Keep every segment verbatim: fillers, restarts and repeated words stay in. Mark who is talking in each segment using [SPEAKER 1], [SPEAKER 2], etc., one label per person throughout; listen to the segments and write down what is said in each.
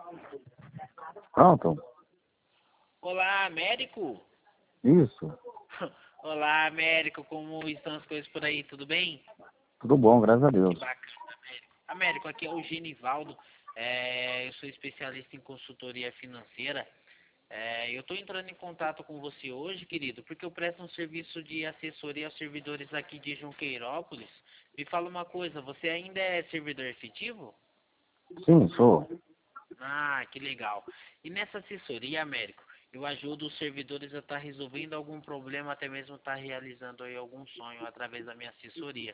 [SPEAKER 1] Pronto?
[SPEAKER 2] Olá, Américo.
[SPEAKER 1] Isso.
[SPEAKER 2] Olá, Américo. Como estão as coisas por aí? Tudo bem?
[SPEAKER 1] Tudo bom, graças a
[SPEAKER 2] Que
[SPEAKER 1] Deus.
[SPEAKER 2] bacana, Américo. Américo, aqui é o Genivaldo. É, eu sou especialista em consultoria financeira. É, eu estou entrando em contato com você hoje, querido, porque eu presto um serviço de assessoria aos servidores aqui de Junqueirópolis. Me fala uma coisa, você ainda é servidor efetivo?
[SPEAKER 1] Sim, sou.
[SPEAKER 2] Ah, que legal. E nessa assessoria, Américo, eu ajudo os servidores a estar resolvendo algum problema, até mesmo estar realizando aí algum sonho através da minha assessoria.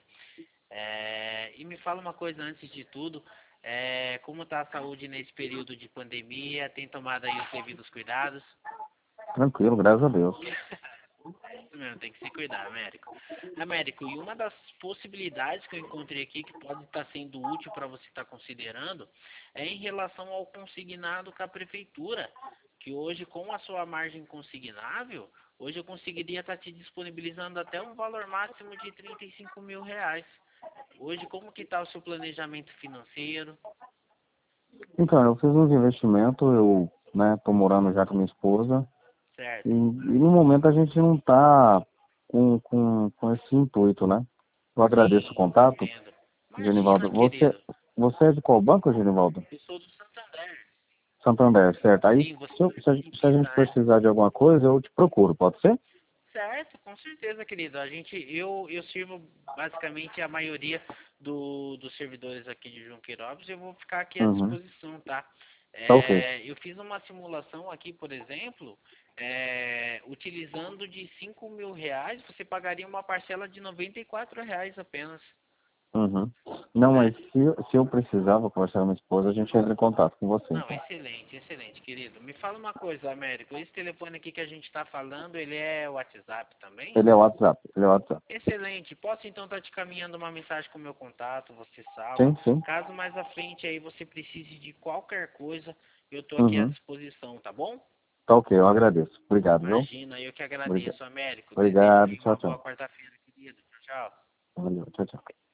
[SPEAKER 2] É, e me fala uma coisa antes de tudo, é, como está a saúde nesse período de pandemia? Tem tomado aí os devidos cuidados?
[SPEAKER 1] Tranquilo, graças a Deus.
[SPEAKER 2] É isso mesmo, tem que se cuidar, Américo. Américo, e uma das possibilidades que eu encontrei aqui que pode estar sendo útil para você estar considerando é em relação ao consignado com a prefeitura, que hoje com a sua margem consignável, hoje eu conseguiria estar te disponibilizando até um valor máximo de trinta e cinco mil reais. Hoje, como que está o seu planejamento financeiro?
[SPEAKER 1] Então, eu fiz uns investimentos, eu, né, tô morando já com minha esposa, e, e
[SPEAKER 2] Certo?
[SPEAKER 1] no momento a gente não tá com, com, com esse intuito, né? Eu agradeço o
[SPEAKER 2] Sim,
[SPEAKER 1] contato,
[SPEAKER 2] entendo.
[SPEAKER 1] Genivaldo.
[SPEAKER 2] Imagina,
[SPEAKER 1] Você,
[SPEAKER 2] querido.
[SPEAKER 1] você é de qual banco, Genivaldo?
[SPEAKER 2] Eu sou do Santander.
[SPEAKER 1] Santander, certo? Aí,
[SPEAKER 2] Sim, você
[SPEAKER 1] se, eu- se, a, se a
[SPEAKER 2] precisa,
[SPEAKER 1] gente
[SPEAKER 2] né?
[SPEAKER 1] precisar de alguma coisa, eu te procuro, pode ser?
[SPEAKER 2] Certo, com certeza, querido. A gente, eu, eu sirvo basicamente a maioria do, dos servidores aqui de Junqueirópolis. Eu vou ficar aqui à
[SPEAKER 1] Uhum.
[SPEAKER 2] disposição, tá?
[SPEAKER 1] Tá ok.
[SPEAKER 2] É, eu fiz uma simulação aqui, por exemplo, é, utilizando de cinco mil reais, você pagaria uma parcela de noventa e quatro reais apenas,
[SPEAKER 1] Uhum. Não,
[SPEAKER 2] né?
[SPEAKER 1] mas se, eu- se eu precisar, vou conversar com minha esposa, a gente entra em contato com você,
[SPEAKER 2] Não,
[SPEAKER 1] então.
[SPEAKER 2] excelente, excelente, querido. Me fala uma coisa, Américo. Esse telefone aqui que a gente está falando, ele é WhatsApp também?
[SPEAKER 1] Ele é o WhatsApp, ele é o WhatsApp.
[SPEAKER 2] Excelente. Posso então estar te caminhando uma mensagem com o meu contato, você salva.
[SPEAKER 1] Sim, sim.
[SPEAKER 2] Caso mais à frente aí você precise de qualquer coisa, eu estou aqui à
[SPEAKER 1] Uhum.
[SPEAKER 2] disposição, tá bom?
[SPEAKER 1] Tá ok, eu agradeço. Obrigado, viu?
[SPEAKER 2] Imagina, eu que
[SPEAKER 1] Obrigado.
[SPEAKER 2] agradeço, Américo. Desejo
[SPEAKER 1] Obrigado,
[SPEAKER 2] aí
[SPEAKER 1] tchau,
[SPEAKER 2] uma boa
[SPEAKER 1] tchau.
[SPEAKER 2] quarta-feira, querido. Tchau, tchau.
[SPEAKER 1] Valeu, tchau, tchau.